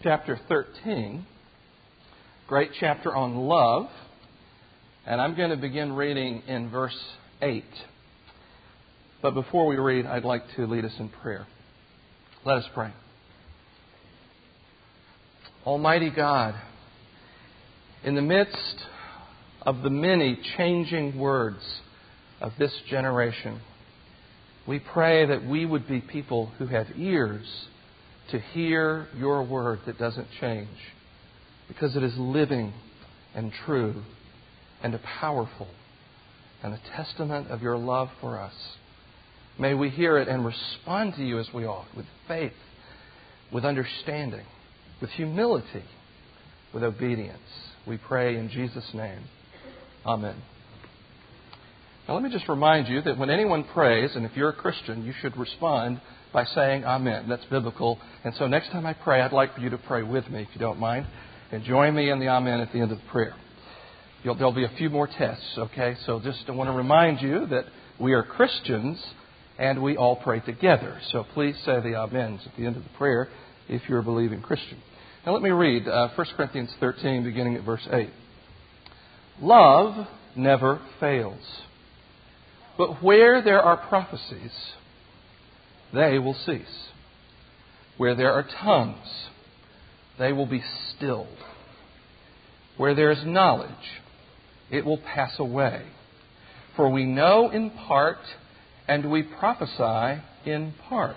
chapter 13, great chapter on love, and I'm going to begin reading in verse 8. But before we read, I'd like to lead us in prayer. Let us pray. Almighty God, in the midst of the many changing words of this generation, we pray that we would be people who have ears to hear your word that doesn't change, because it is living and true and powerful and a testament of your love for us. May we hear it and respond to you as we ought, with faith, with understanding, with humility, with obedience. We pray in Jesus' name. Amen. Now let me just remind you that when anyone prays, and if you're a Christian, you should respond by saying Amen. That's biblical. And so next time I pray, I'd like for you to pray with me, if you don't mind, and join me in the Amen at the end of the prayer. There'll be a few more tests, okay? So just I want to remind you that we are Christians and we all pray together. So please say the Amens at the end of the prayer if you're a believing Christian. Now let me read 1 Corinthians 13, beginning at verse 8. Love never fails. But where there are prophecies, they will cease. Where there are tongues, they will be stilled. Where there is knowledge, it will pass away. For we know in part, and we prophesy in part.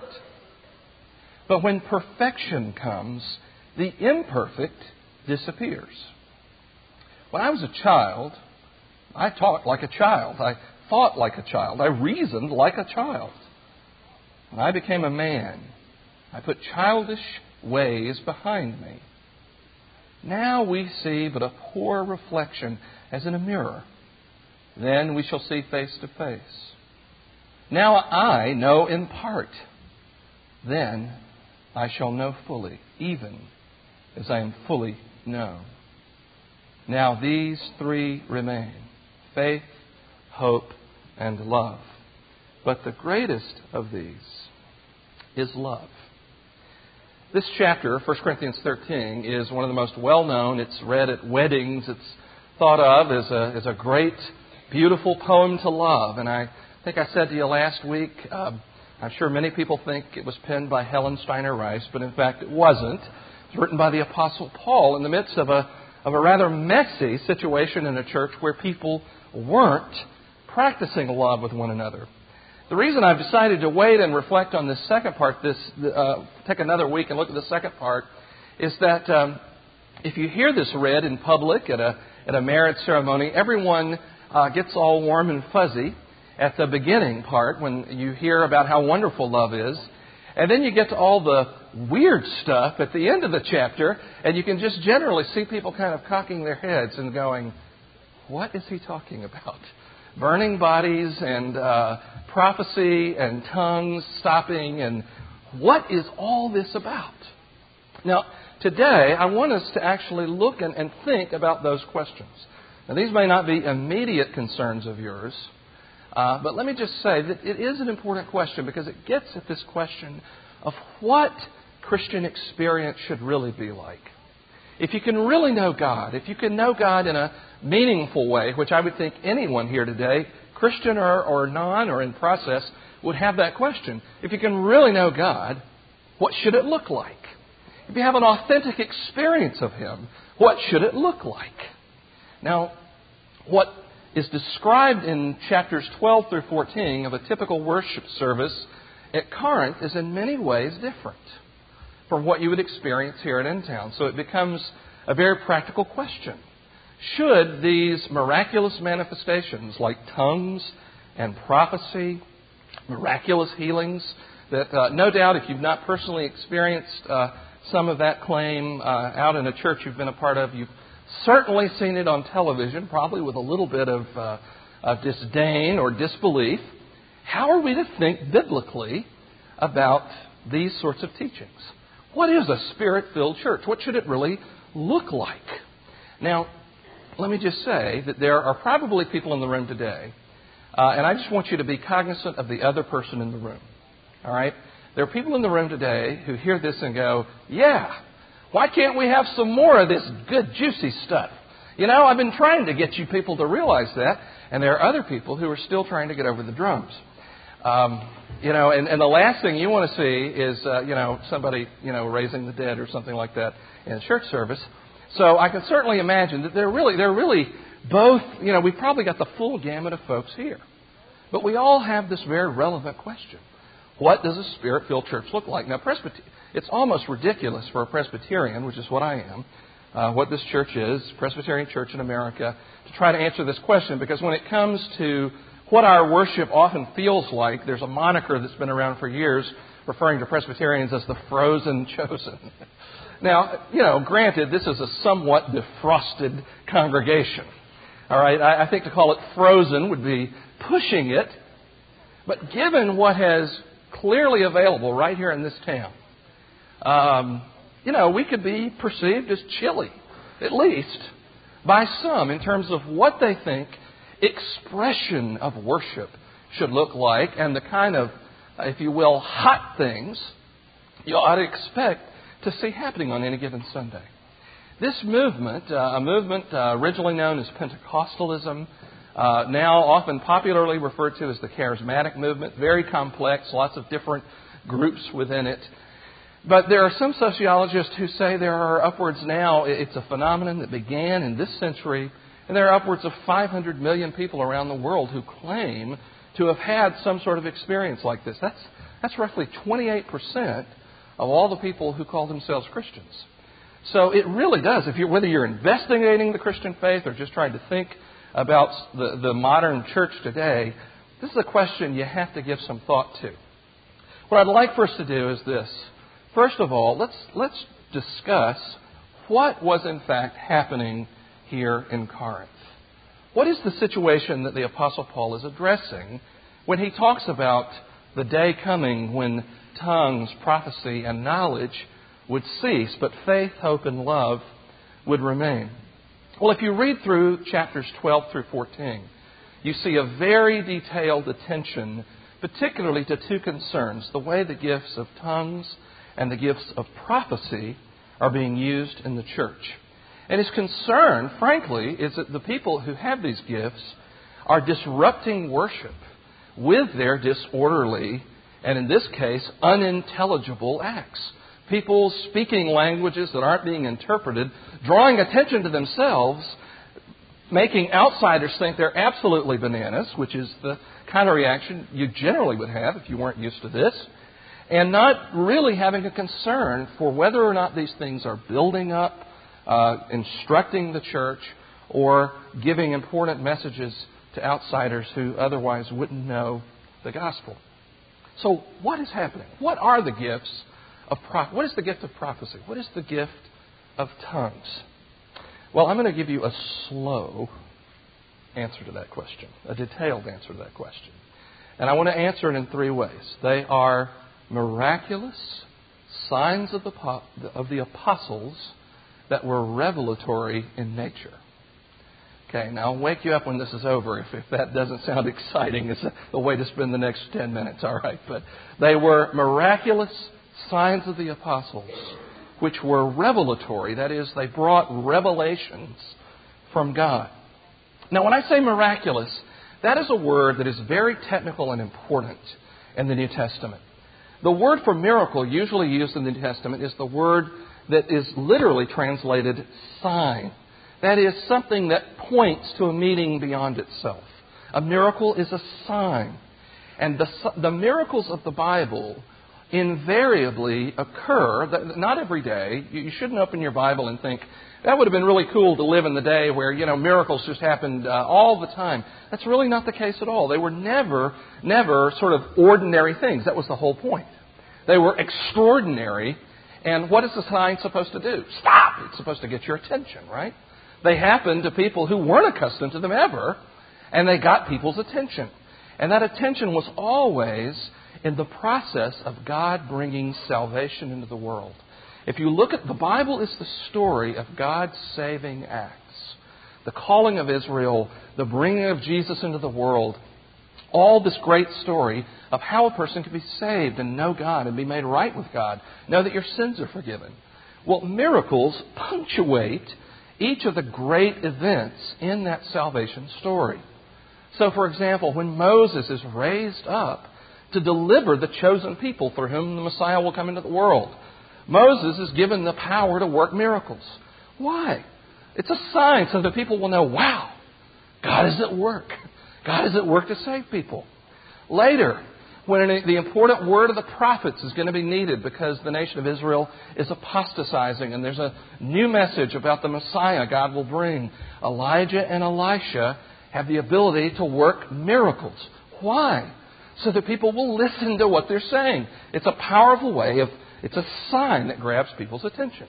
But when perfection comes, the imperfect disappears. When I was a child, I talked like a child. I thought like a child. I reasoned like a child. When I became a man, I put childish ways behind me. Now we see but a poor reflection as in a mirror. Then we shall see face to face. Now I know in part. Then I shall know fully, even as I am fully known. Now these three remain: faith, hope, and love. But the greatest of these is love. This chapter, 1 Corinthians 13, is one of the most well-known. It's read at weddings. It's thought of as a great, beautiful poem to love. And I think I said to you last week, I'm sure many people think it was penned by Helen Steiner Rice, but in fact it wasn't. It was written by the Apostle Paul in the midst of a rather messy situation in a church where people weren't practicing love with one another. The reason I've decided to wait and reflect on this second part, take another week and look at the second part, is that if you hear this read in public at a marriage ceremony, everyone gets all warm and fuzzy at the beginning part when you hear about how wonderful love is. And then you get to all the weird stuff at the end of the chapter, and you can just generally see people kind of cocking their heads and going, what is he talking about? Burning bodies and prophecy and tongues stopping, and what is all this about? Now, today I want us to actually look and think about those questions. Now, these may not be immediate concerns of yours, but let me just say that it is an important question because it gets at this question of what Christian experience should really be like. If you can really know God, if you can know God in a meaningful way, which I would think anyone here today, Christian or non or in process, would have that question. If you can really know God, what should it look like? If you have an authentic experience of Him, what should it look like? Now, what is described in chapters 12 through 14 of a typical worship service at Corinth is in many ways different from what you would experience here at N-Town. So it becomes a very practical question. Should these miraculous manifestations like tongues and prophecy, miraculous healings, that no doubt if you've not personally experienced some of that claim out in a church you've been a part of, you've certainly seen it on television, probably with a little bit of disdain or disbelief. How are we to think biblically about these sorts of teachings? What is a Spirit-filled church? What should it really look like? Now, let me just say that there are probably people in the room today, and I just want you to be cognizant of the other person in the room. All right? There are people in the room today who hear this and go, yeah, Why can't we have some more of this good, juicy stuff? You know, I've been trying to get you people to realize that, and there are other people who are still trying to get over the drums. You know, and the last thing you want to see is, somebody, raising the dead or something like that in a church service. So I can certainly imagine that they're really both, we've probably got the full gamut of folks here. But we all have this very relevant question. What does a Spirit-filled church look like? Now, it's almost ridiculous for a Presbyterian, which is what I am, what this church is, Presbyterian Church in America, to try to answer this question, because when it comes to what our worship often feels like, there's a moniker that's been around for years referring to Presbyterians as the frozen chosen. Now, granted, this is a somewhat defrosted congregation. All right, I think to call it frozen would be pushing it. But given what has clearly available right here in this town, we could be perceived as chilly, at least, by some in terms of what they think expression of worship should look like and the kind of, if you will, hot things you ought to expect to see happening on any given Sunday. This movement, a movement originally known as Pentecostalism, now often popularly referred to as the charismatic movement, very complex, lots of different groups within it. But there are some sociologists who say there are upwards now, it's a phenomenon that began in this century, and there are upwards of 500 million people around the world who claim to have had some sort of experience like this. That's roughly 28% of all the people who call themselves Christians. So it really does. Whether you're investigating the Christian faith or just trying to think about the modern church today, this is a question you have to give some thought to. What I'd like for us to do is this. First of all, let's discuss what was in fact happening here in Corinth. What is the situation that the Apostle Paul is addressing when he talks about the day coming when tongues, prophecy, and knowledge would cease, but faith, hope, and love would remain? Well, if you read through chapters 12 through 14, you see a very detailed attention, particularly to two concerns: the way the gifts of tongues and the gifts of prophecy are being used in the church. And his concern, frankly, is that the people who have these gifts are disrupting worship with their disorderly, and in this case, unintelligible acts. People speaking languages that aren't being interpreted, drawing attention to themselves, making outsiders think they're absolutely bananas, which is the kind of reaction you generally would have if you weren't used to this, and not really having a concern for whether or not these things are building up, instructing the church, or giving important messages to outsiders who otherwise wouldn't know the gospel. So what is happening? What are the gifts of prophecy? What is the gift of prophecy? What is the gift of tongues? Well, I'm going to give you a slow answer to that question, a detailed answer to that question. And I want to answer it in three ways. They are miraculous signs of the apostles that were revelatory in nature. Okay, now I'll wake you up when this is over if that doesn't sound exciting. It's a way to spend the next 10 minutes, all right. But they were miraculous signs of the apostles, which were revelatory. That is, they brought revelations from God. Now, when I say miraculous, that is a word that is very technical and important in the New Testament. The word for miracle usually used in the New Testament is the word that is literally translated sign. That is something that points to a meaning beyond itself. A miracle is a sign. And the miracles of the Bible invariably occur, not every day. You shouldn't open your Bible and think, that would have been really cool to live in the day where, miracles just happened all the time. That's really not the case at all. They were never sort of ordinary things. That was the whole point. They were extraordinary. And what is the sign supposed to do? Stop! It's supposed to get your attention, right? They happened to people who weren't accustomed to them ever, and they got people's attention. And that attention was always in the process of God bringing salvation into the world. If you look at the Bible, is the story of God's saving acts. The calling of Israel, the bringing of Jesus into the world, all this great story of how a person can be saved and know God and be made right with God, know that your sins are forgiven. Well, miracles punctuate each of the great events in that salvation story. So, for example, when Moses is raised up to deliver the chosen people through whom the Messiah will come into the world, Moses is given the power to work miracles. Why? It's a sign so that people will know, wow, God is at work. God is at work to save people. Later, when the important word of the prophets is going to be needed because the nation of Israel is apostatizing and there's a new message about the Messiah God will bring, Elijah and Elisha have the ability to work miracles. Why? So that people will listen to what they're saying. It's a powerful way it's a sign that grabs people's attention.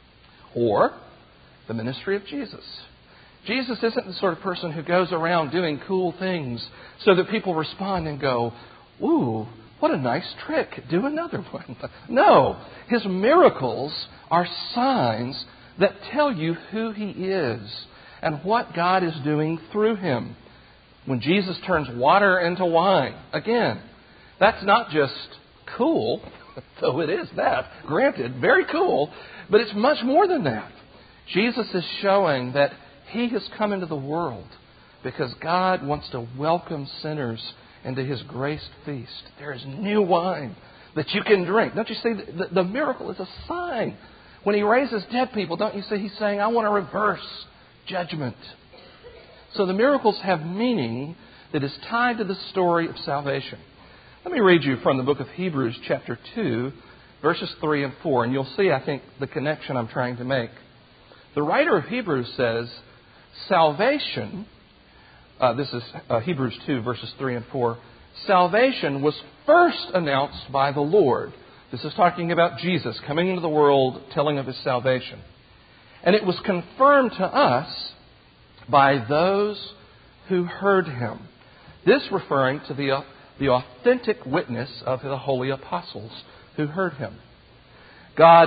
Or the ministry of Jesus. Jesus isn't the sort of person who goes around doing cool things so that people respond and go, ooh, what a nice trick. Do another one. No. His miracles are signs that tell you who He is and what God is doing through Him. When Jesus turns water into wine, again, that's not just cool, though it is that. Granted, very cool, but it's much more than that. Jesus is showing that He has come into the world because God wants to welcome sinners into His grace feast. There is new wine that you can drink. Don't you see? The miracle is a sign. When He raises dead people, don't you see He's saying, I want to reverse judgment. So the miracles have meaning that is tied to the story of salvation. Let me read you from the book of Hebrews chapter 2, verses 3 and 4, and you'll see, I think, the connection I'm trying to make. The writer of Hebrews says, salvation, this is Hebrews 2, verses 3 and 4, salvation was first announced by the Lord. This is talking about Jesus coming into the world, telling of His salvation. And it was confirmed to us by those who heard Him. This referring to the authentic witness of the holy apostles who heard Him. God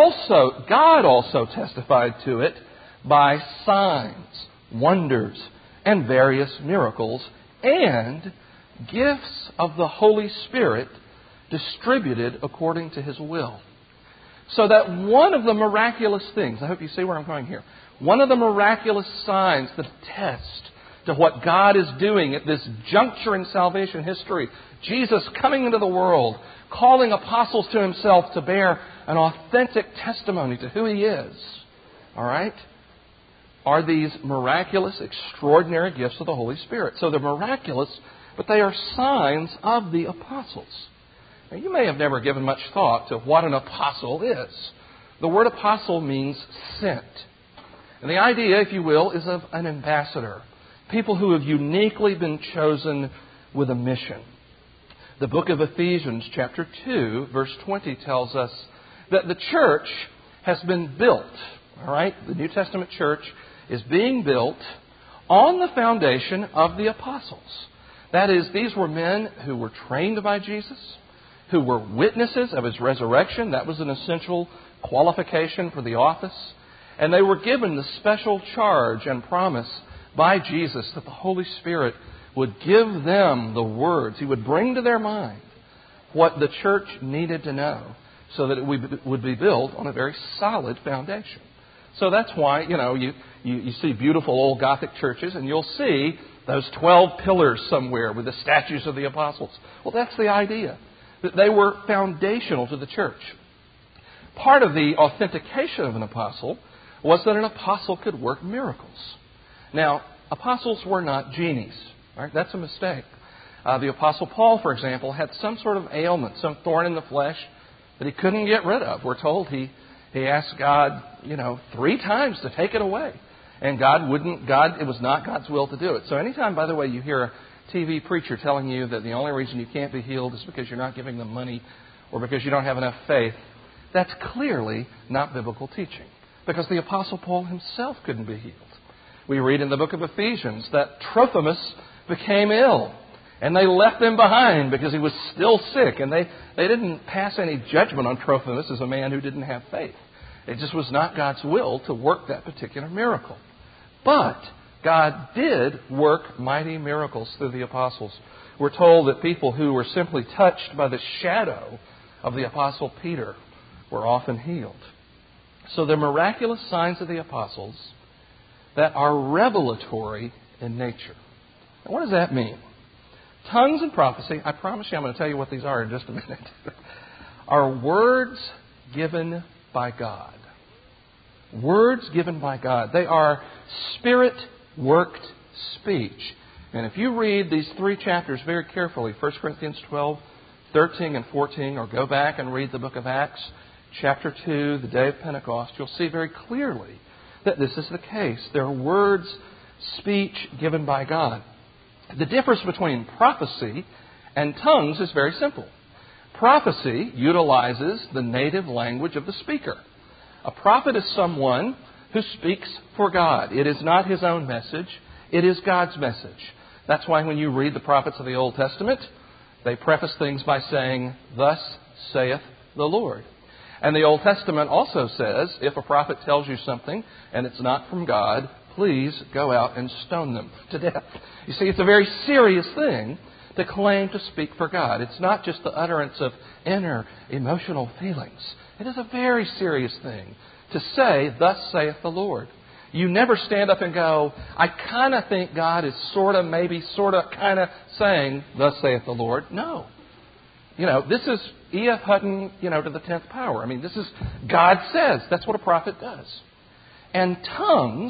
also testified to it by signs, wonders, and various miracles, and gifts of the Holy Spirit distributed according to His will. So that one of the miraculous things, I hope you see where I'm going here, one of the miraculous signs that attest to what God is doing at this juncture in salvation history, Jesus coming into the world, calling apostles to Himself to bear an authentic testimony to who He is, all right, are these miraculous, extraordinary gifts of the Holy Spirit. So they're miraculous, but they are signs of the apostles. Now, you may have never given much thought to what an apostle is. The word apostle means sent. And the idea, if you will, is of an ambassador. People who have uniquely been chosen with a mission. The book of Ephesians, chapter 2, verse 20, tells us that the church has been built. All right? The New Testament church is being built on the foundation of the apostles. That is, these were men who were trained by Jesus, who were witnesses of His resurrection. That was an essential qualification for the office. And they were given the special charge and promise by Jesus that the Holy Spirit would give them the words. He would bring to their mind what the church needed to know so that it would be built on a very solid foundation. So that's why, you see beautiful old Gothic churches and you'll see those 12 pillars somewhere with the statues of the apostles. Well, that's the idea, that they were foundational to the church. Part of the authentication of an apostle was that an apostle could work miracles. Now, apostles were not genies. Right? That's a mistake. The Apostle Paul, for example, had some sort of ailment, some thorn in the flesh that he couldn't get rid of. We're told he asked God, 3 times to take it away. And it was not God's will to do it. So anytime, by the way, you hear a TV preacher telling you that the only reason you can't be healed is because you're not giving them money or because you don't have enough faith, that's clearly not biblical teaching. Because the Apostle Paul himself couldn't be healed. We read in the book of Ephesians that Trophimus became ill. And they left him behind because he was still sick. And they didn't pass any judgment on Trophimus as a man who didn't have faith. It just was not God's will to work that particular miracle. But God did work mighty miracles through the apostles. We're told that people who were simply touched by the shadow of the Apostle Peter were often healed. So they're miraculous signs of the apostles that are revelatory in nature. Now, what does that mean? Tongues and prophecy, I promise you I'm going to tell you what these are in just a minute, are words given by God. Words given by God. They are Spirit-worked speech. And if you read these 3 chapters very carefully, 1 Corinthians 12, 13, and 14, or go back and read the book of Acts, chapter 2, the day of Pentecost, you'll see very clearly that this is the case. They're words, speech given by God. The difference between prophecy and tongues is very simple. Prophecy utilizes the native language of the speaker. A prophet is someone who speaks for God. It is not his own message. It is God's message. That's why when you read the prophets of the Old Testament, they preface things by saying, "Thus saith the Lord." And the Old Testament also says, if a prophet tells you something and it's not from God, please go out and stone them to death. You see, it's a very serious thing to claim to speak for God. It's not just the utterance of inner emotional feelings. It is a very serious thing to say, "Thus saith the Lord." You never stand up and go, "I kind of think God is sort of, maybe, sort of, kind of saying, 'Thus saith the Lord.'" No. This is E.F. Hutton, to the 10th power. I mean, this is God says. That's what a prophet does. And tongues,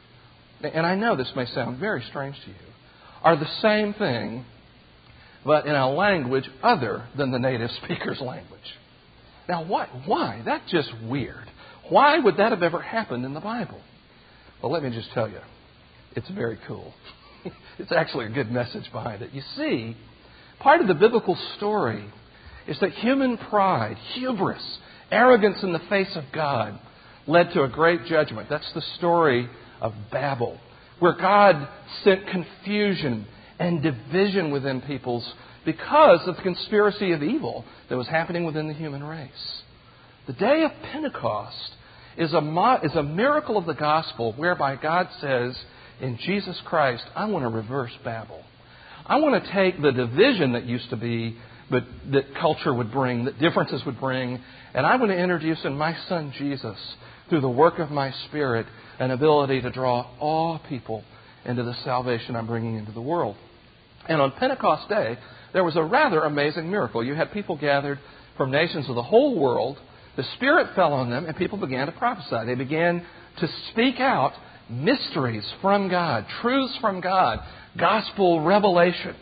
and I know this may sound very strange to you, are the same thing, but in a language other than the native speaker's language. Now, why? That's just weird. Why would that have ever happened in the Bible? Well, let me just tell you, it's very cool. It's actually a good message behind it. You see, part of the biblical story is that human pride, hubris, arrogance in the face of God led to a great judgment. That's the story of Babel, where God sent confusion and division within peoples because of the conspiracy of evil that was happening within the human race. The day of Pentecost is a miracle of the gospel whereby God says, in Jesus Christ, I want to reverse Babel. I want to take the division that used to be, but that culture would bring, that differences would bring, and I want to introduce in my Son Jesus, through the work of my Spirit, an ability to draw all people into the salvation I'm bringing into the world. And on Pentecost Day, there was a rather amazing miracle. You had people gathered from nations of the whole world. The Spirit fell on them, and people began to prophesy. They began to speak out mysteries from God, truths from God, gospel revelations.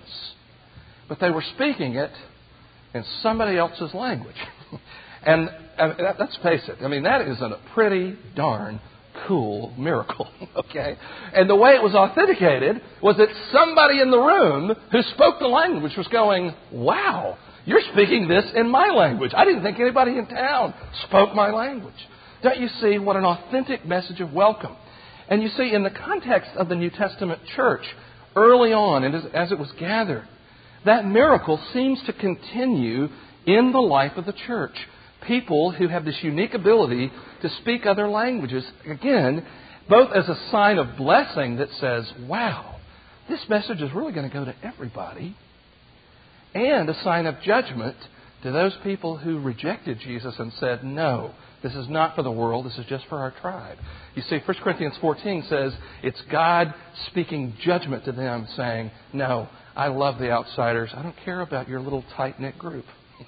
But they were speaking it in somebody else's language. And let's face it, that is a pretty darn cool miracle, okay? And the way it was authenticated was that somebody in the room who spoke the language was going, "Wow, you're speaking this in my language. I didn't think anybody in town spoke my language." Don't you see what an authentic message of welcome? And you see, in the context of the New Testament church, early on, and as it was gathered, that miracle seems to continue in the life of the church. People who have this unique ability to speak other languages, again, both as a sign of blessing that says, wow, this message is really going to go to everybody, and a sign of judgment to those people who rejected Jesus and said, no, this is not for the world, this is just for our tribe. You see, 1 Corinthians 14 says it's God speaking judgment to them, saying, no, I love the outsiders. I don't care about your little tight-knit group.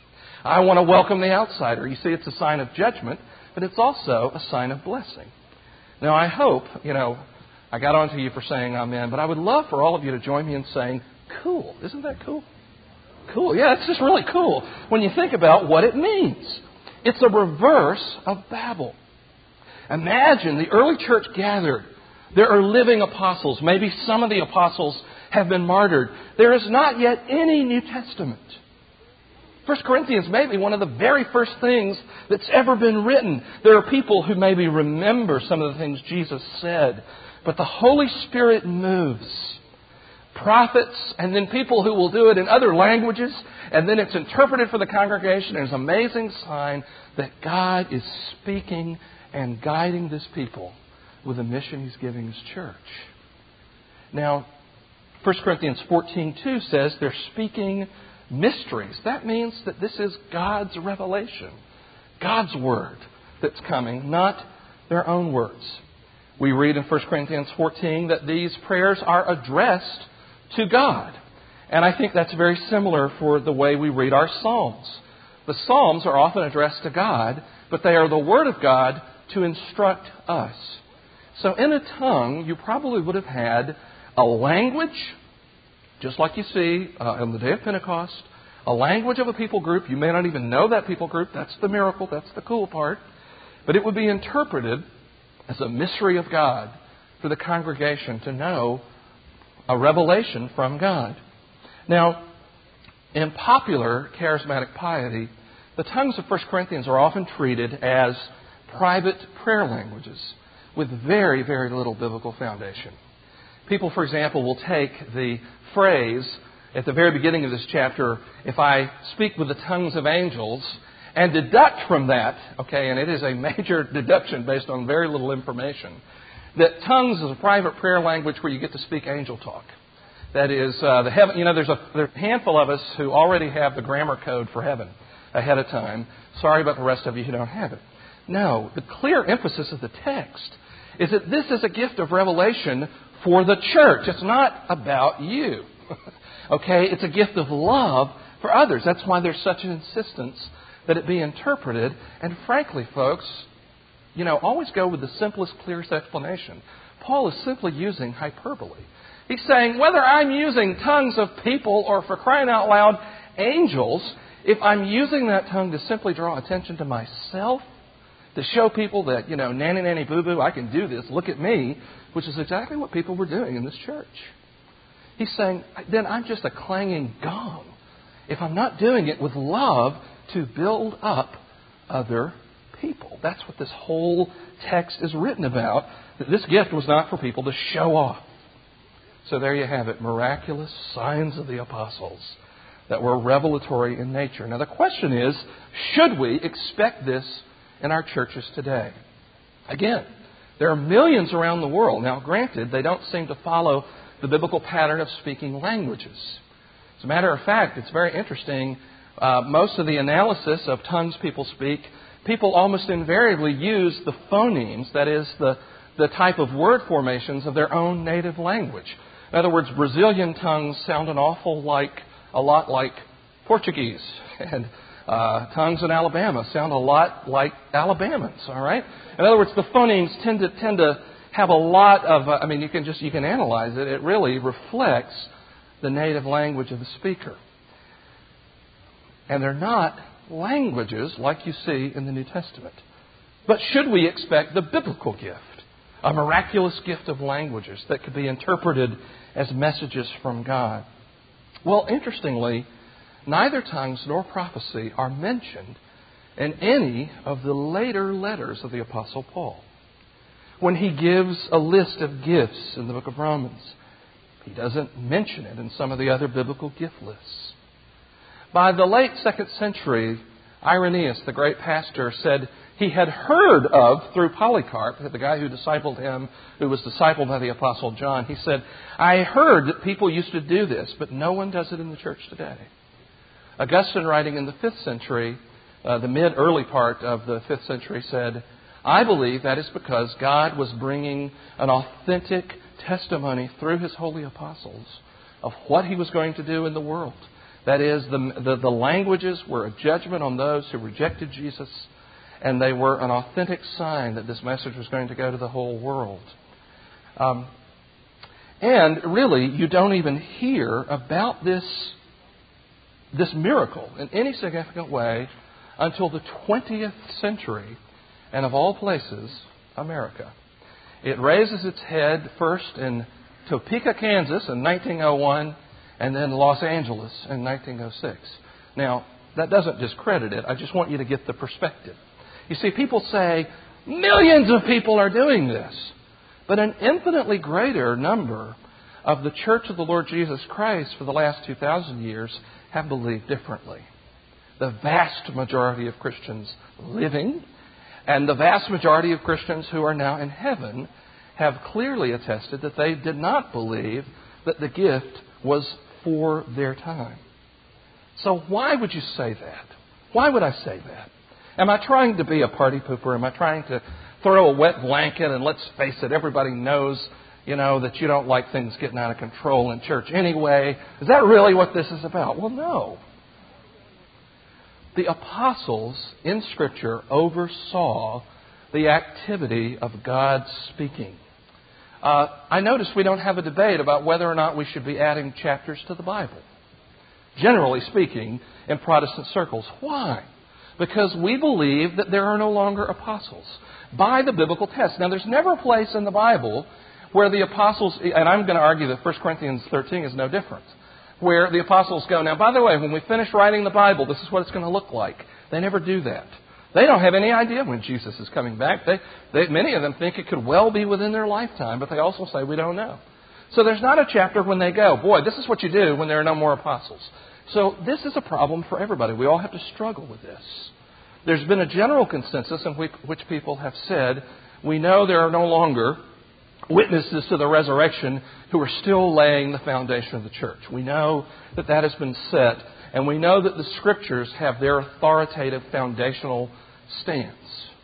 I want to welcome the outsider. You see, it's a sign of judgment, but it's also a sign of blessing. Now, I hope, I got on to you for saying amen, but I would love for all of you to join me in saying, cool. Isn't that cool? Cool. Yeah, it's just really cool when you think about what it means. It's a reverse of Babel. Imagine the early church gathered. There are living apostles. Maybe some of the apostles have been martyred. There is not yet any New Testament. 1 Corinthians may be one of the very first things that's ever been written. There are people who maybe remember some of the things Jesus said. But the Holy Spirit moves. Prophets, and then people who will do it in other languages, and then it's interpreted for the congregation. There's an amazing sign that God is speaking and guiding this people with the mission He's giving His church. Now, 1 Corinthians 14:2 says they're speaking mysteries. That means that this is God's revelation, God's Word, that's coming, not their own words. We read in 1 Corinthians 14 that these prayers are addressed to God. And I think that's very similar for the way we read our Psalms. The Psalms are often addressed to God, but they are the Word of God to instruct us. So in a tongue, you probably would have had a language, just like you see on the day of Pentecost, a language of a people group. You may not even know that people group. That's the miracle. That's the cool part. But it would be interpreted as a mystery of God for the congregation to know a revelation from God. Now, in popular charismatic piety, the tongues of 1 Corinthians are often treated as private prayer languages with very, very little biblical foundation. People, for example, will take the phrase at the very beginning of this chapter, if I speak with the tongues of angels, and deduct from that, okay, and it is a major deduction based on very little information, that tongues is a private prayer language where you get to speak angel talk. That is, there's a handful of us who already have the grammar code for heaven ahead of time. Sorry about the rest of you who don't have it. No, the clear emphasis of the text is that this is a gift of revelation for the church. It's not about you. Okay? It's a gift of love for others. That's why there's such an insistence that it be interpreted. And frankly, folks, always go with the simplest, clearest explanation. Paul is simply using hyperbole. He's saying, whether I'm using tongues of people or, for crying out loud, angels, if I'm using that tongue to simply draw attention to myself, to show people that, nanny, nanny, boo-boo, I can do this, look at me, which is exactly what people were doing in this church. He's saying, then I'm just a clanging gong if I'm not doing it with love to build up other people. That's what this whole text is written about, that this gift was not for people to show off. So there you have it, miraculous signs of the apostles that were revelatory in nature. Now the question is, should we expect this in our churches today? Again, there are millions around the world. Now granted, they don't seem to follow the biblical pattern of speaking languages. As a matter of fact, it's very interesting. Most of the analysis of tongues people speak, people almost invariably use the phonemes, that is, the type of word formations of their own native language. In other words, Brazilian tongues sound a lot like Portuguese. And tongues in Alabama sound a lot like Alabamans, all right? In other words, the phonemes tend to have a lot of, you can analyze it. It really reflects the native language of the speaker. And they're not languages like you see in the New Testament. But should we expect the biblical gift, a miraculous gift of languages that could be interpreted as messages from God? Well, interestingly, neither tongues nor prophecy are mentioned in any of the later letters of the Apostle Paul. When he gives a list of gifts in the book of Romans, he doesn't mention it in some of the other biblical gift lists. By the late 2nd century, Irenaeus, the great pastor, said he had heard of, through Polycarp, the guy who discipled him, who was discipled by the Apostle John, he said, I heard that people used to do this, but no one does it in the church today. Augustine, writing in the 5th century, the mid-early part of the 5th century, said, I believe that is because God was bringing an authentic testimony through His holy apostles of what He was going to do in the world. That is, the languages were a judgment on those who rejected Jesus, and they were an authentic sign that this message was going to go to the whole world. And really, you don't even hear about this miracle in any significant way until the 20th century, and of all places, America. It raises its head first in Topeka, Kansas in 1901, and then Los Angeles in 1906. Now, that doesn't discredit it. I just want you to get the perspective. You see, people say, millions of people are doing this. But an infinitely greater number of the Church of the Lord Jesus Christ for the last 2,000 years have believed differently. The vast majority of Christians living and the vast majority of Christians who are now in heaven have clearly attested that they did not believe that the gift was for their time. So why would you say that? Why would I say that? Am I trying to be a party pooper? Am I trying to throw a wet blanket and let's face it, everybody knows, that you don't like things getting out of control in church anyway? Is that really what this is about? Well, no. The apostles in Scripture oversaw the activity of God speaking. I notice we don't have a debate about whether or not we should be adding chapters to the Bible. Generally speaking, in Protestant circles. Why? Because we believe that there are no longer apostles by the biblical test. Now, there's never a place in the Bible where the apostles, and I'm going to argue that 1 Corinthians 13 is no different, where the apostles go, now, by the way, when we finish writing the Bible, this is what it's going to look like. They never do that. They don't have any idea when Jesus is coming back. Many of them think it could well be within their lifetime, but they also say, we don't know. So there's not a chapter when they go, boy, this is what you do when there are no more apostles. So this is a problem for everybody. We all have to struggle with this. There's been a general consensus in which people have said, we know there are no longer witnesses to the resurrection who are still laying the foundation of the church. We know that that has been set, and we know that the Scriptures have their authoritative foundational stance.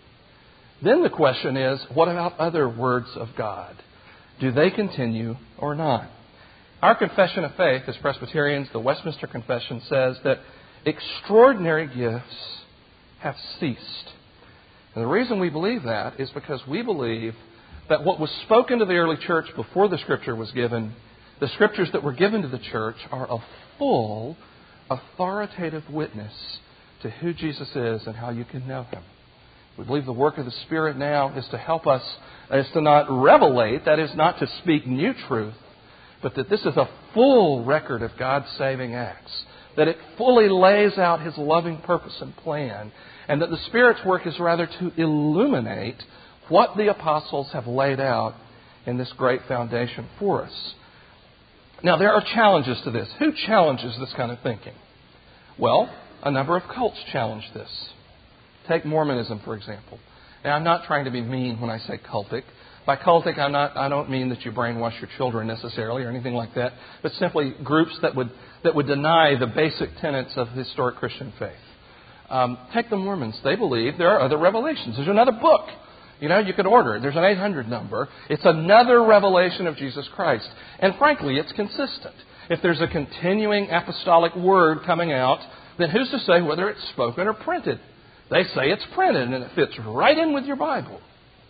Then the question is, what about other words of God? Do they continue or not? Our confession of faith as Presbyterians, the Westminster Confession, says that extraordinary gifts have ceased. And the reason we believe that is because we believe that what was spoken to the early church before the Scripture was given, the Scriptures that were given to the church are a full, authoritative witness to who Jesus is and how you can know Him. We believe the work of the Spirit now is to help us, is to not revelate, that is not to speak new truth, but that this is a full record of God's saving acts, that it fully lays out His loving purpose and plan, and that the Spirit's work is rather to illuminate what the apostles have laid out in this great foundation for us. Now, there are challenges to this. Who challenges this kind of thinking? Well, a number of cults challenge this. Take Mormonism, for example. Now, I'm not trying to be mean when I say cultic. By cultic, I don't mean that you brainwash your children necessarily or anything like that, but simply groups that would deny the basic tenets of historic Christian faith. Take the Mormons. They believe there are other revelations. There's another book. You could order it. There's an 800 number. It's another revelation of Jesus Christ. And frankly, it's consistent. If there's a continuing apostolic word coming out, then who's to say whether it's spoken or printed? They say it's printed and it fits right in with your Bible.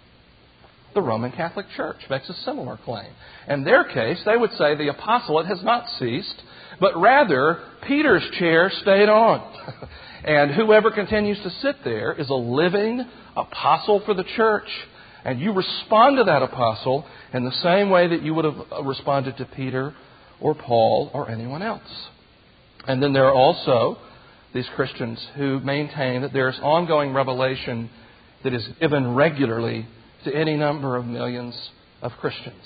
The Roman Catholic Church makes a similar claim. In their case, they would say the apostolate has not ceased, but rather Peter's chair stayed on. And whoever continues to sit there is a living apostle for the church. And you respond to that apostle in the same way that you would have responded to Peter or Paul or anyone else. And then there are also these Christians who maintain that there's ongoing revelation that is given regularly to any number of millions of Christians.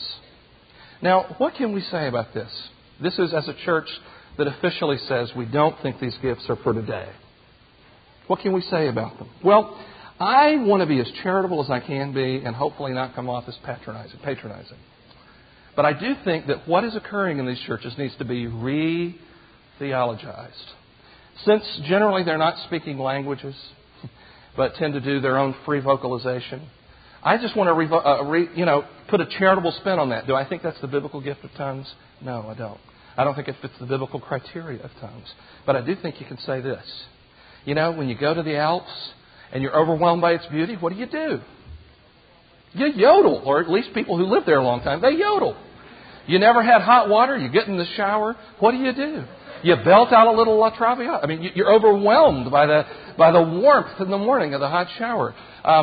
Now, what can we say about this? This is as a church that officially says we don't think these gifts are for today. What can we say about them? Well, I want to be as charitable as I can be and hopefully not come off as patronizing. But I do think that what is occurring in these churches needs to be re-theologized. Since generally they're not speaking languages, but tend to do their own free vocalization, I just want to put a charitable spin on that. Do I think that's the biblical gift of tongues? No, I don't. I don't think it fits the biblical criteria of tongues. But I do think you can say this. When you go to the Alps and you're overwhelmed by its beauty, what do? You yodel, or at least people who live there a long time, they yodel. You never had hot water, you get in the shower, what do? You belt out a little La Traviata. I mean, you're overwhelmed by the warmth in the morning of the hot shower.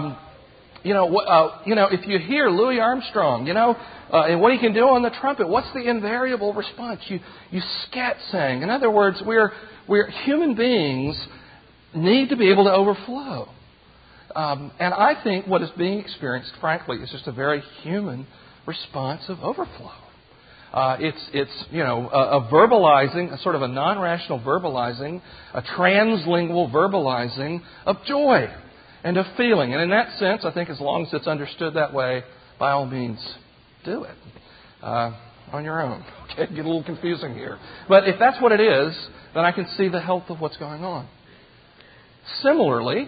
If you hear Louis Armstrong, and what he can do on the trumpet, what's the invariable response? You scat sing. In other words, we're human beings need to be able to overflow. And I think what is being experienced, frankly, is just a very human response of overflow. It's a verbalizing, a sort of a non-rational verbalizing, a translingual verbalizing of joy and of feeling. And in that sense, I think as long as it's understood that way, by all means, do it on your own. Okay, get a little confusing here. But if that's what it is, then I can see the health of what's going on. Similarly,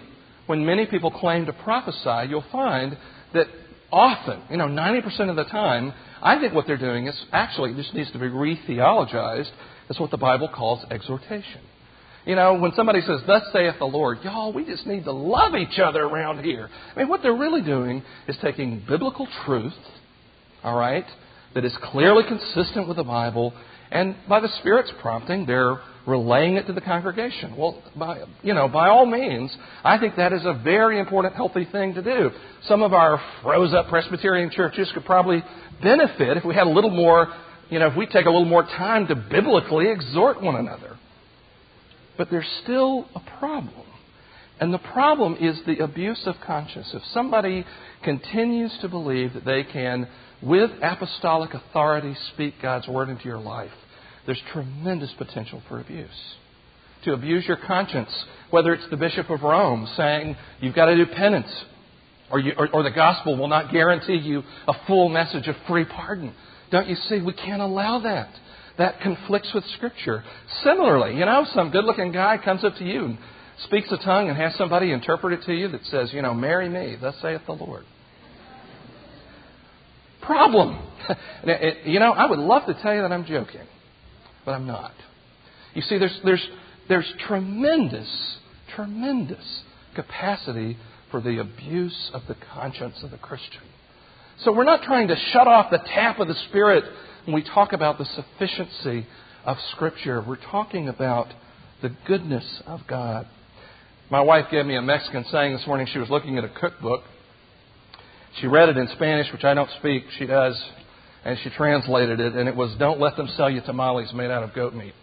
when many people claim to prophesy, you'll find that often, 90% of the time, I think what they're doing is actually just needs to be re-theologized. That's what the Bible calls exhortation. When somebody says, "Thus saith the Lord," y'all, we just need to love each other around here. I mean, what they're really doing is taking biblical truth, all right, that is clearly consistent with the Bible, and by the Spirit's prompting, they're relaying it to the congregation. Well, by all means, I think that is a very important, healthy thing to do. Some of our froze-up Presbyterian churches could probably benefit if we had a little more, if we take a little more time to biblically exhort one another. But there's still a problem. And the problem is the abuse of conscience. If somebody continues to believe that they can, with apostolic authority, speak God's Word into your life, there's tremendous potential for abuse. To abuse your conscience, whether it's the Bishop of Rome saying you've got to do penance, or the gospel will not guarantee you a full message of free pardon. Don't you see? We can't allow that. That conflicts with Scripture. Similarly, some good-looking guy comes up to you and speaks a tongue and has somebody interpret it to you that says, "Marry me, thus saith the Lord." Problem. I would love to tell you that I'm joking, but I'm not. You see, there's tremendous capacity for the abuse of the conscience of the Christian. So we're not trying to shut off the tap of the Spirit when we talk about the sufficiency of Scripture. We're talking about the goodness of God. My wife gave me a Mexican saying this morning. She was looking at a cookbook. She read it in Spanish, which I don't speak. She does. And she translated it, and it was, "Don't let them sell you tamales made out of goat meat."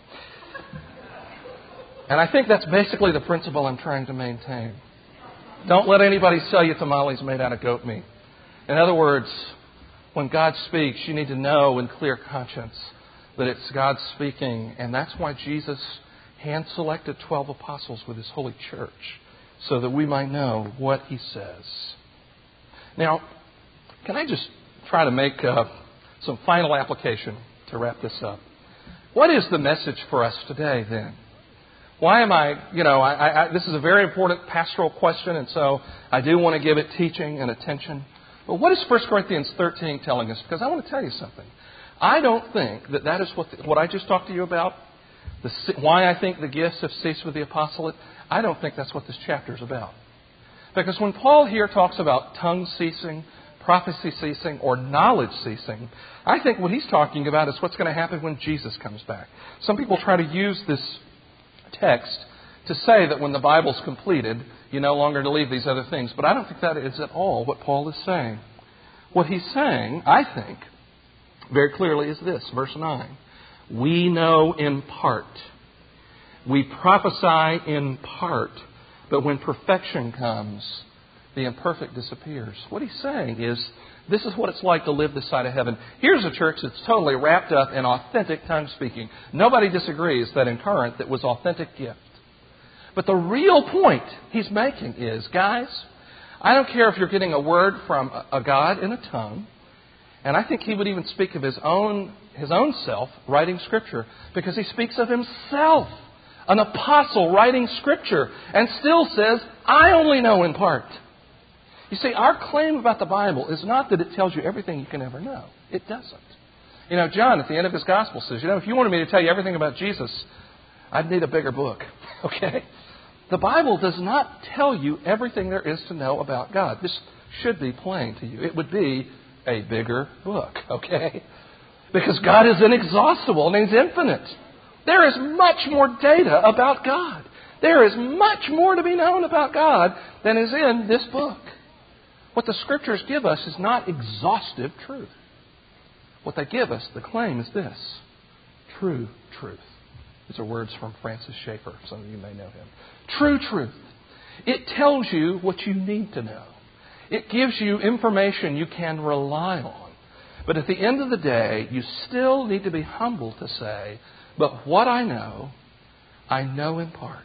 And I think that's basically the principle I'm trying to maintain. Don't let anybody sell you tamales made out of goat meat. In other words, when God speaks, you need to know in clear conscience that it's God speaking. And that's why Jesus hand-selected 12 apostles with His holy church, so that we might know what He says. Now, can I just try to make some final application to wrap this up? What is the message for us today, then? Why am I this is a very important pastoral question, and so I do want to give it teaching and attention. But what is 1 Corinthians 13 telling us? Because I want to tell you something. I don't think that is what I just talked to you about, why I think the gifts have ceased with the apostolate. I don't think that's what this chapter is about. Because when Paul here talks about tongue ceasing, prophecy ceasing, or knowledge ceasing, I think what he's talking about is what's going to happen when Jesus comes back. Some people try to use this text to say that when the Bible's completed, you no longer believe these other things. But I don't think that is at all what Paul is saying. What he's saying, I think, very clearly is this, verse 9. We know in part. We prophesy in part. But when perfection comes, the imperfect disappears. What he's saying is, this is what it's like to live this side of heaven. Here's a church that's totally wrapped up in authentic tongue speaking. Nobody disagrees that in Corinth it was authentic gift. But the real point he's making is, guys, I don't care if you're getting a word from a God in a tongue, and I think he would even speak of his own self writing Scripture, because he speaks of himself, an apostle writing Scripture, and still says, I only know in part. You see, our claim about the Bible is not that it tells you everything you can ever know. It doesn't. John, at the end of his gospel, says, if you wanted me to tell you everything about Jesus, I'd need a bigger book. Okay? The Bible does not tell you everything there is to know about God. This should be plain to you. It would be a bigger book. Okay? Because God is inexhaustible and He's infinite. There is much more data about God. There is much more to be known about God than is in this book. What the Scriptures give us is not exhaustive truth. What they give us, the claim, is this: true truth. These are words from Francis Schaeffer. Some of you may know him. True truth. It tells you what you need to know. It gives you information you can rely on. But at the end of the day, you still need to be humble to say, but what I know in part.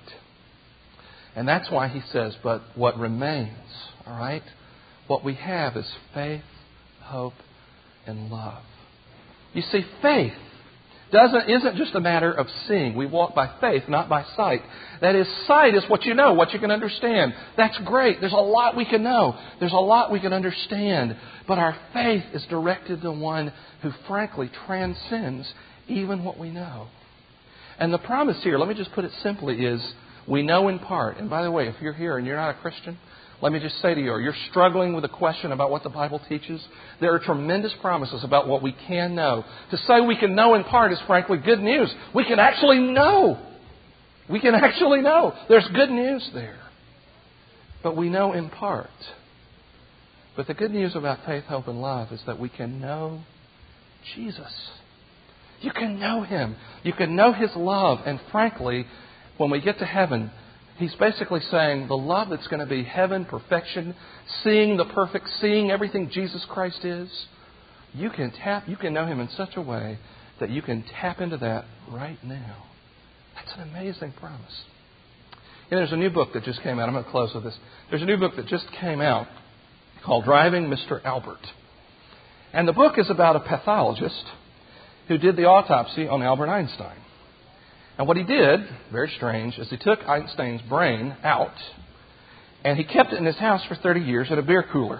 And that's why he says, but what remains, all right? What we have is faith, hope, and love. You see, faith isn't just a matter of seeing. We walk by faith, not by sight. That is, sight is what you know, what you can understand. That's great. There's a lot we can know. There's a lot we can understand. But our faith is directed to one who frankly transcends even what we know. And the promise here, let me just put it simply, is we know in part. And by the way, if you're here and you're not a Christian, let me just say to you, or you're struggling with a question about what the Bible teaches, there are tremendous promises about what we can know. To say we can know in part is frankly good news. We can actually know. We can actually know. There's good news there. But we know in part. But the good news about faith, hope, and love is that we can know Jesus. You can know Him. You can know His love. And frankly, when we get to heaven, He's basically saying the love that's going to be heaven, perfection, seeing the perfect, seeing everything Jesus Christ is, you can know Him in such a way that you can tap into that right now. That's an amazing promise. And there's a new book that just came out. I'm going to close with this. There's a new book that just came out called Driving Mr. Albert. And the book is about a pathologist who did the autopsy on Albert Einstein. And what he did, very strange, is he took Einstein's brain out and he kept it in his house for 30 years in a beer cooler.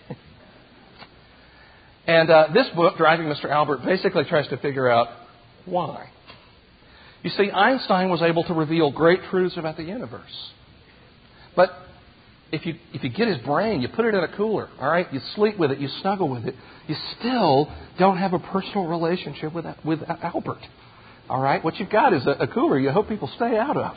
And this book, Driving Mr. Albert, basically tries to figure out why. You see, Einstein was able to reveal great truths about the universe. But if you get his brain, you put it in a cooler, all right? You sleep with it, you snuggle with it. You still don't have a personal relationship with Albert. All right? What you've got is a cooler you hope people stay out of.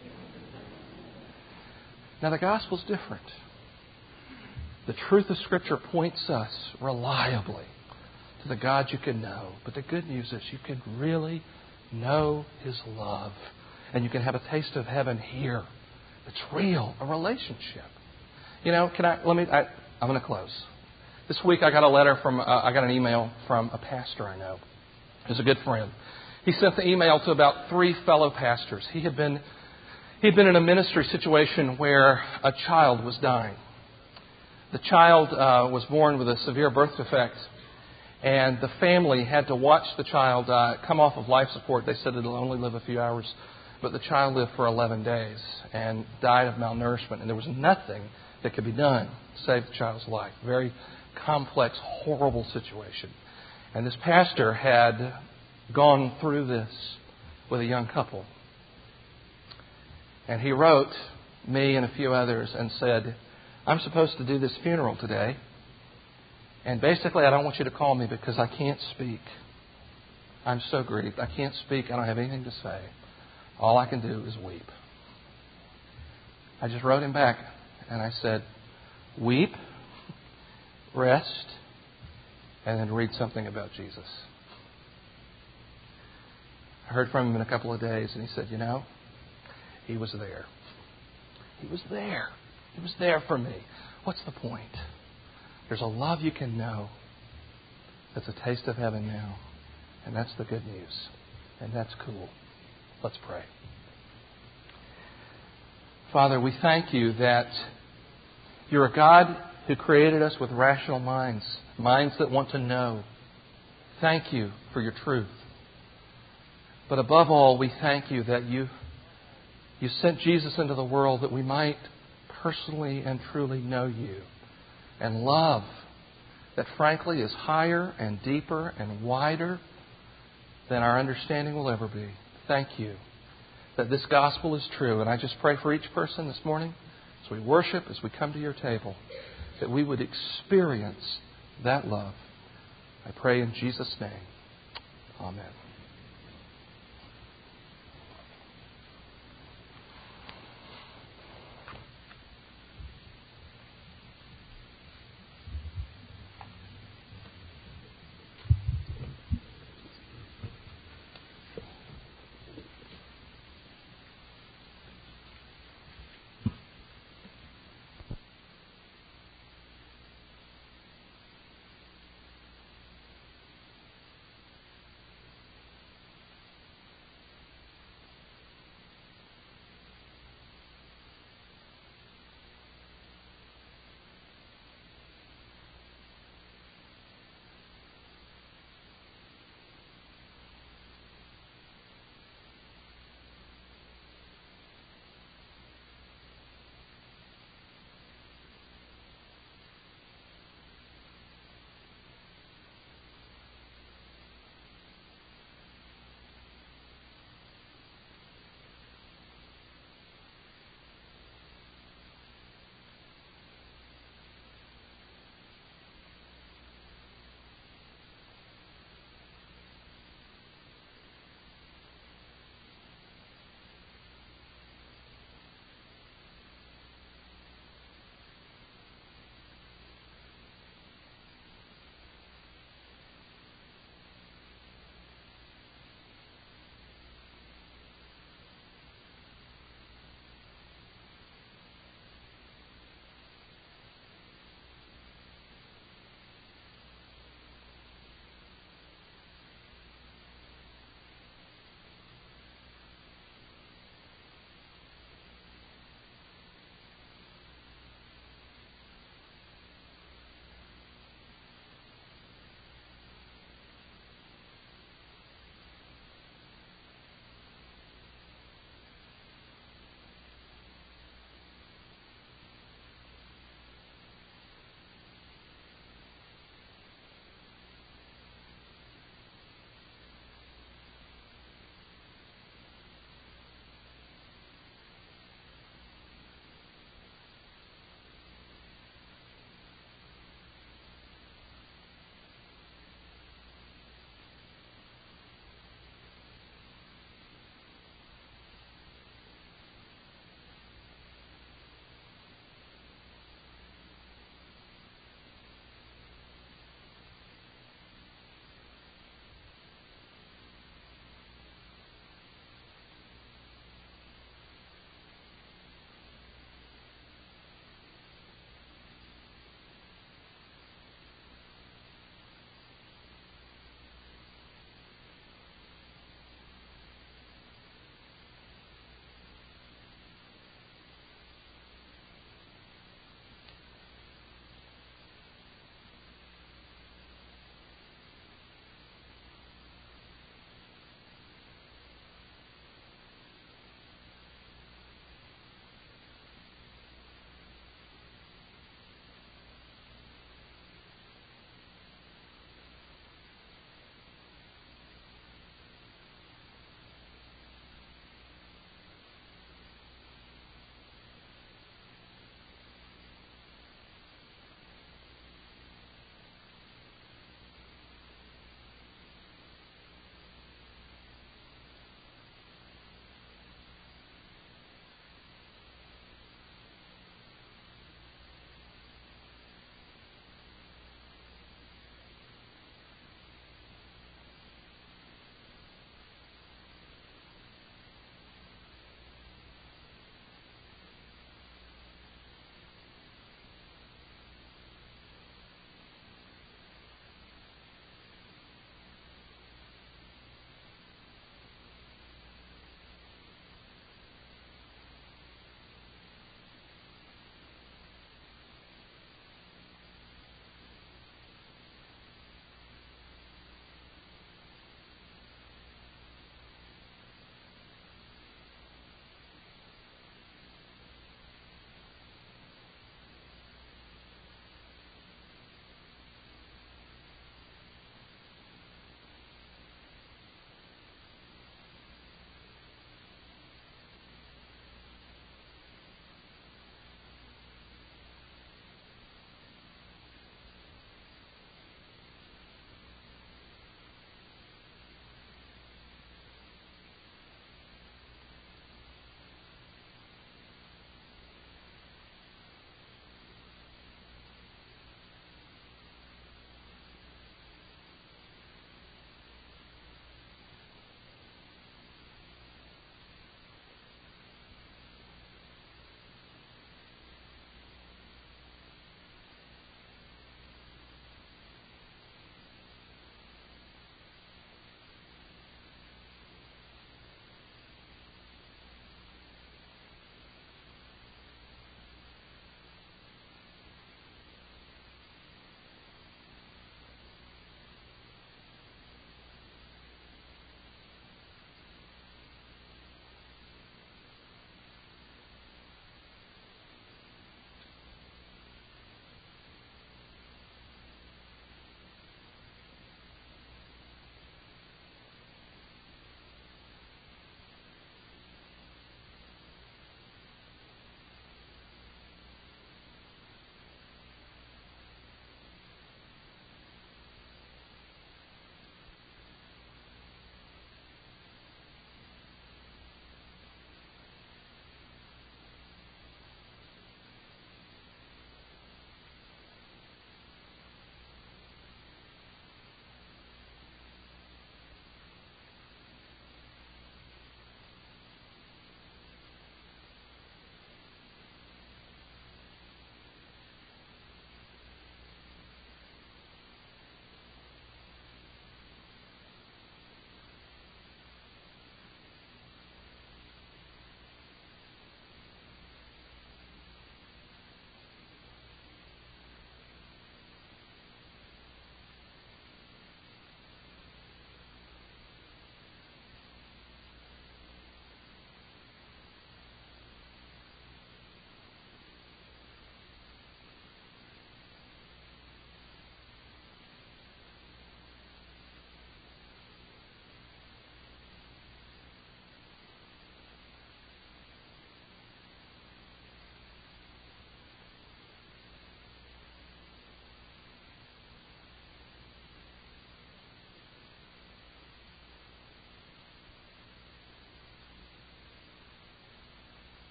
Now, the gospel's different. The truth of Scripture points us reliably to the God you can know. But the good news is you can really know His love. And you can have a taste of heaven here. It's real, a relationship. You know, I'm going to close. This week I got an email from a pastor I know. He's a good friend. He sent the email to about 3 fellow pastors. He'd been in a ministry situation where a child was dying. The child was born with a severe birth defect, and the family had to watch the child come off of life support. They said it'll only live a few hours, but the child lived for 11 days and died of malnourishment, and there was nothing that could be done to save the child's life. Very complex, horrible situation. And this pastor had gone through this with a young couple. And he wrote me and a few others and said, I'm supposed to do this funeral today. And basically, I don't want you to call me because I can't speak. I'm so grieved. I can't speak. I don't have anything to say. All I can do is weep. I just wrote him back and I said, weep, rest, and then read something about Jesus. I heard from him in a couple of days, and he said, you know, he was there. He was there. He was there for me. What's the point? There's a love you can know that's a taste of heaven now, and that's the good news, and that's cool. Let's pray. Father, we thank you that you're a God who created us with rational minds, minds that want to know. Thank you for your truth. But above all, we thank you that you sent Jesus into the world that we might personally and truly know you and love that frankly is higher and deeper and wider than our understanding will ever be. Thank you that this gospel is true. And I just pray for each person this morning as we worship, as we come to your table, that we would experience that love. I pray in Jesus' name. Amen.